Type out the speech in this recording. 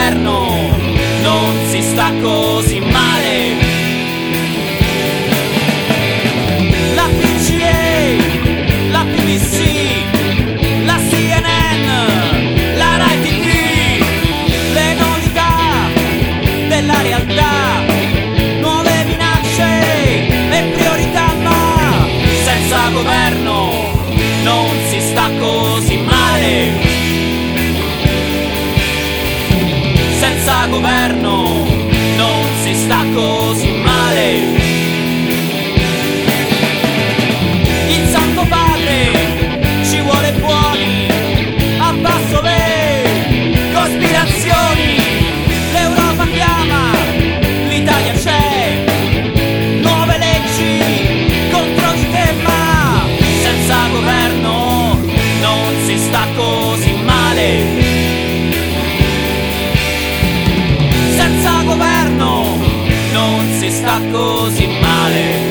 governo non si sta così male. La PCA, la BBC, la CNN, la Rai TV, le novità della realtà, nuove minacce e priorità, ma senza governo non si sta così male. Senza governo non si sta così male. Il Santo Padre ci vuole buoni, abbasso le cospirazioni. L'Europa chiama, l'Italia c'è, nuove leggi contro di te, ma senza governo non si sta così male. Senza governo non si sta così male.